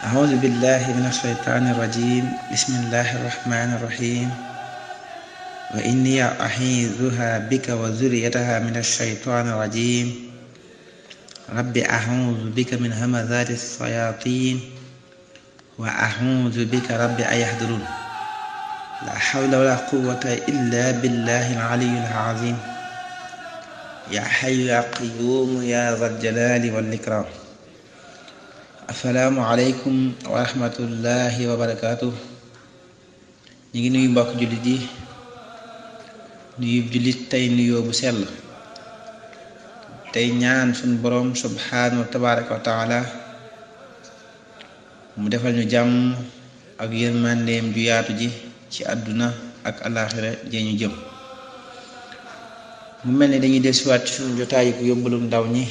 أعوذ بالله من الشيطان الرجيم بسم الله الرحمن الرحيم وإني أعيذها بك وذريتها من الشيطان الرجيم رب أعوذ بك من همزات الشياطين وأعوذ بك رب أن يحضرون لا حول ولا قوة إلا بالله العلي العظيم يا حي يا قيوم يا ذا الجلال والإكرام asalaamualeykum wa rahmatullahi wa barakaatu. ñu ngi nuyu mbokk jullit yi nuyu jullit tey nuyoo bu sell tey ñaan suñu boroom subhaanahu tabaraka wa taala mu defal ñu jàmm ak yërmandeem ju yaatu ji ci àdduna ak alaaxira jee ñu jëm. mu mel ni dañuy dellusiwaat ci suñu jotaayu ko yóbbalu ndaw ñi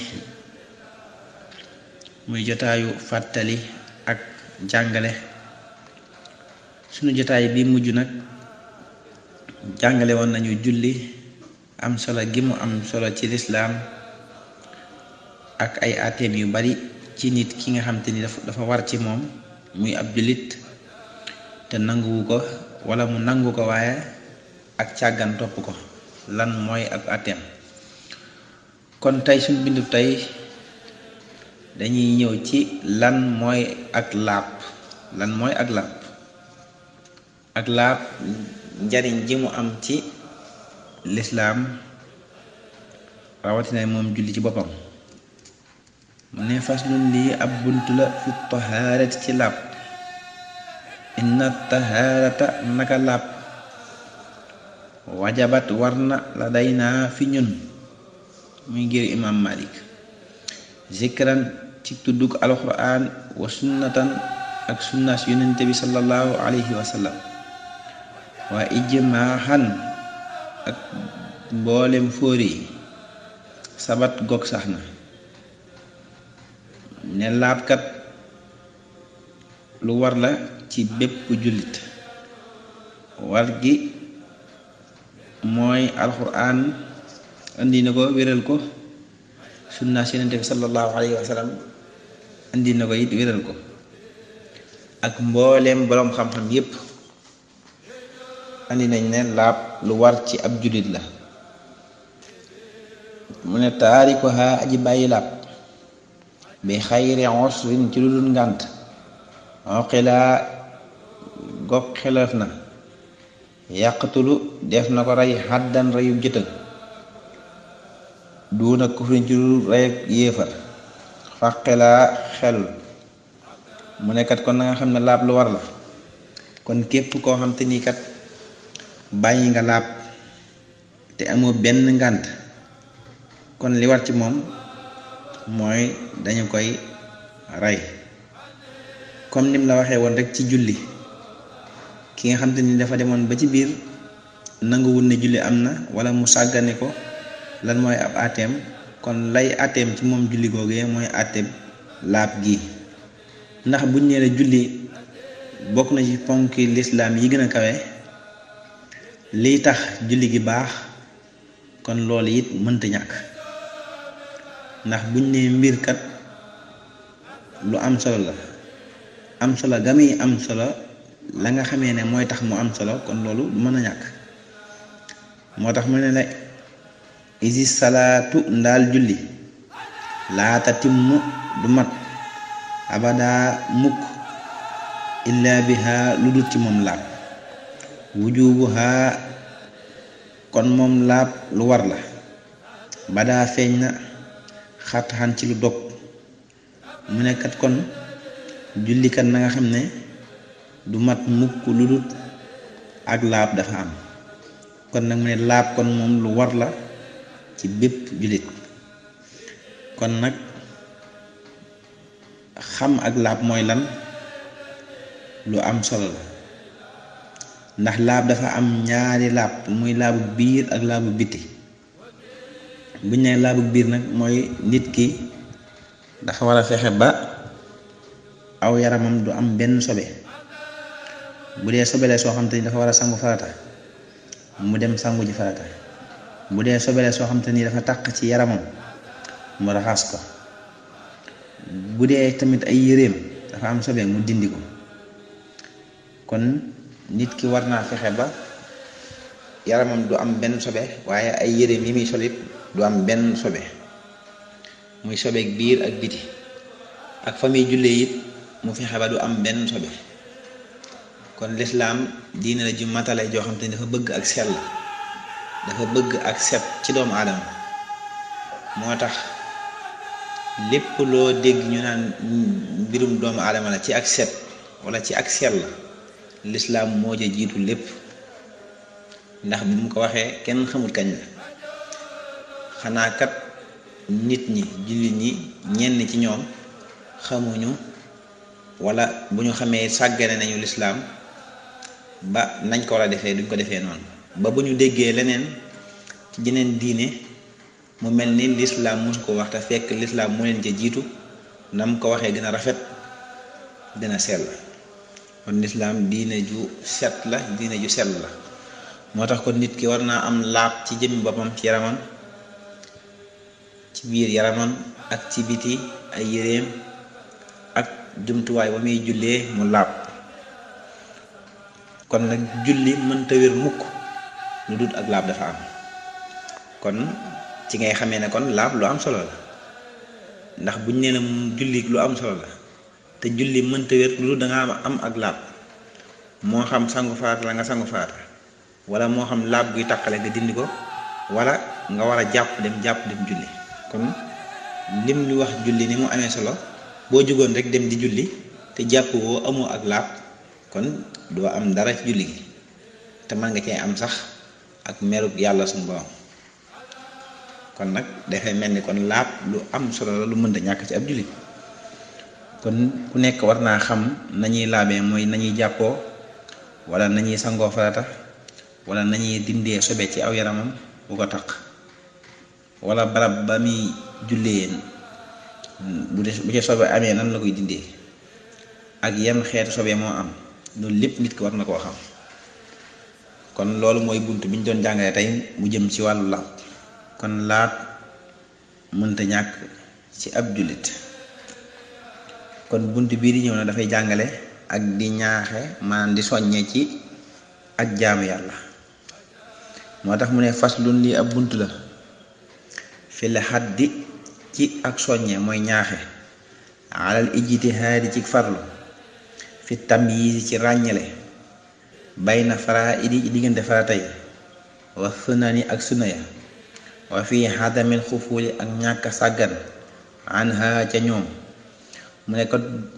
muy jotaayu fàttali ak jàngale. sunu jotaay bi mujj nag jàngale woon nañu julli am solo gi mu am solo ci lislaam ak ay ateem yu bari ci nit ki nga xam te ni dafa war ci moom muy ab jullit te nanguwu ko wala mu nangu ko waaye ak càggan topp ko lan mooy ak ateem. kon tey suñu bindu tey dañuy ñëw ci lan mooy ak laab. lan mooy ak laab. ak laab njariñ ji mu am ci lislaam rawatina moom julli ci boppam. mu ne faslun lii ab bunt la fi tahaarati ci laab. inna tahaarata naka laab wajabat war na la day naa fi ñun muy ngir imaam Malik zikran ci tuddug alquran wa sunnatan ak sunnas yonente bi sallallahu alayhi wa sallam wa ijmaahan ak mboolem fóori sabat gog sax na ne laabkat lu war la ci bépp jullit. war gi mooy alquran andi na ko wéral ko, sunna yonent bi sallallahu alayhi wa sallam andi na ko it wéral ko, ak mbooleem boroom xam-xam yépp andi nañ ne laab lu war ci ab jullit la. mu ne taarikuha aji bàyyi laab bi xayri usrin ci lu dul ngànt oqilaa gog xelaf na yàqtulu def na ko rey xaddan reyub jëtëg duuna kufrin ci lu rey ak yéefar faqelaa xelul. mu nekkat kon na nga xam ne laab lu war la. kon képp koo xam te ni kat bàyyi nga laab te amoo benn ngànt kon li war ci moom mooy dañu koy rey. comme nim la waxee woon rek ci julli, ki nga xam te ni dafa demoon ba ci biir nanguwul ne julli am na wala mu sàggane ko, lan mooy ab ateem. kon lay ateem ci moom julli googee mooy ateem laab gi. ndax buñ nee la julli bokk na ci ponki lislaam yi gën a kawe, liy tax julli gi baax, kon loolu it mënta ñàkk. ndax buñ nee mbir kat lu am solo la, am solo ga muy am solo la nga xamee ne mooy tax mu am solo, kon loolu du mën a ñàkk. moo tax mu ne la isi salaatu ndaal julli laata timmu du mat abada mukk illa biha lu dut ci moom laab. wujubuha kon moom laab lu war la badaa feeñ na xat xan ci lu dog. mu nekkat kon jullikat na nga xam ne du mat mukk lu dut ak laab dafa am. kon nag mu ne laab kon moom lu war la ci bépp jullit. kon nag xam ak laab mooy lan lu am solo la. ndax laab dafa am ñaari laab, muy laabu biir ak laabu biti. buñ ne laabu biir nag mooy nit ki dafa war a fexe ba aw yaramam du am benn sobe. bu dee sobele soo xam te ni dafa war a sangu farata mu dem sangu ji farata. bu dee sobele soo xam te ni dafa taq ci yaramam mu raxas ko. bu dee tamit ay yéreem dafa am sobe mu dindi ko. kon nit ki war naa fexe ba yaramam du am benn sobe, waaye ay yéreem yi muy solit du am benn sobe, muy sobeek biir ak biti, ak fa muy jullee it mu fexe ba du am benn sobe. kon lislaam diine la ju matale joo xam te ne dafa bëgg ak sell, dafa bëgg ak set ci doomu aadama. moo tax lépp loo dégg ñu naan mbirum doomu aadama la ci ak set wala ci ak sell, lislaam moo ja jiitu lépp. ndax bi mu ko waxee kenn xamul kañ la, xanaa kat nit ñi jullit ñi ñenn ci ñoom xamuñu, wala bu ñu xamee sàggane nañu lislaam ba nañ ko war a defee duñ ko defee noonu, ba bu ñu déggee leneen ci jeneen diine mu mel ni lislaam mosu ko wax te fekk lislaam moo leen ca jiitu, nam ko waxee gën a rafet dina sell. kon lislaam diine ju set la, diine ju sell la. moo tax kon nit ki war naa am laab ci jëmmi boppam, ci yaramam, ci biir yaramam ak ci biti ay yéreem ak jumtuwaay ba muy jullee mu laab. kon nag julli mënta wér mukk lu dut ak laab dafa am. kon ci ngay xamee ne kon laab lu am solo la, ndax buñ nee na julli lu am solo la te julli mënta wér lu dut danga am ak laab. moo xam sangu faata la nga sangu faata, wala moo xam laab guy taqale nga dindi ko, wala nga war a jàpp dem julli. kon lim ñu wax julli ni mu amee solo, boo jógoon rek dem di julli te jàpp woo amoo ak laab, kon doo am dara ci julli gi, te mën nga cee am sax ak merub yàlla suñu borom. kon nag dafay mel ni kon laab lu am solo la, lu mënta ñàkk ci ab julli. kon ku nekk war naa xam nañuy laabee, mooy nañuy jàppoo, wala nañuy sangoo farata, wala nañuy dindee sobe ci aw yaramam bu ko taq, wala barab ba muy jullee bu ci sobe amee nan la koy dindee, ak yan xeetu sobe moo am. loolu lépp nit ki war na koo xam. kon loolu mooy bunt bi ñu doon jàngale tey, mu jëm ci wàllu laab. kon laab mënta ñàkk ci ab jullit. kon bunt bii di ñëw na dafay jàngale ak di ñaaxe, maanaam di soññee ci ak jaamu yàlla. moo tax mu ne faslun lii ab bunt la fil haddi ci ak soññe, mooy ñaaxe, alal ijtihaadi ci farlu, fi tamyiz ci ràññale, bayna faraa'idi diggante farata yi, wa sunani ak sunna ya, wa fi hadamil xufuuli ak ñàkk sàggan anha ca ñoom. mu ne ko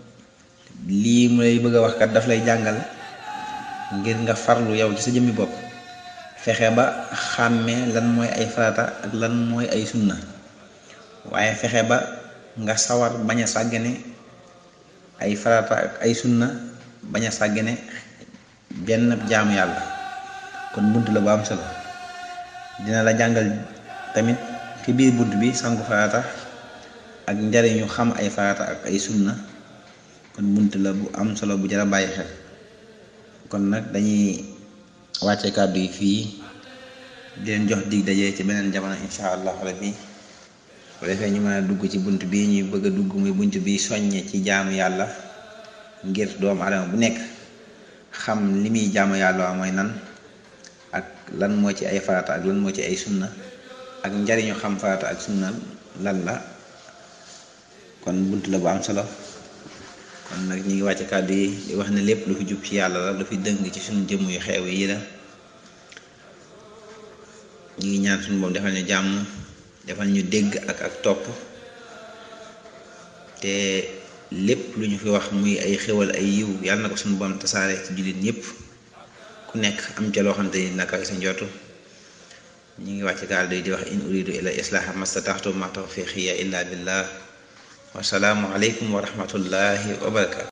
lii mu lay bëgg a wax kat daf lay jàngal ngir nga farlu yow ci sa jëmmi bopp, fexe ba xàmmee lan mooy ay farata ak lan mooy ay sunna, waaye fexe ba nga sawar bañ a sàggane ay farata ak ay sunna, bañ a sàggane benn jaamu yàlla. kon bunt la bu am solo. dina la jàngal tamit ci biir bunt bi sangu farata ak njariñu xam ay farata ak ay sunna. kon bunt la bu am solo bu jar a bàyyi xel. kon nag dañuy wàcce kàddu yi fii, di leen jox dig daje ci beneen jamono insha allah rabbi. bu defee ñu mën a dugg ci bunt bi ñuy bëgg a dugg, muy bunt bi soññe ci jaamu yàlla, ngir doomu adama bu nekk xam li muy jaamu yàlla mooy nan, ak lan moo ci ay farata ak lan moo ci ay sunna, ak njariñu xam farata ak sunna lan la. kon bunt la bu am solo. kon nag ñu ngi wàcce kàddu yi di wax ne lépp lu fi jub ci yàlla la, lu fi dëng ci suñu jëmm yu xeew yi la. ñu ngi ñaan suñu boom defal ñu jàmm, defal ñu dégg ak topp, te lépp lu ñu fi wax muy ay xéwal ay yiw yàlla na ko suñu boom tasaare ci jullit ñëpp, ku nekk am ca loo xamante ni naka sa njortu. ñu ngi wàcce kàddu yi di wax in uridu ila islaha mastataxtu ma tawfiqiya illa billah. wasalaamu aleykum wa rahmatullahi wa barakatu.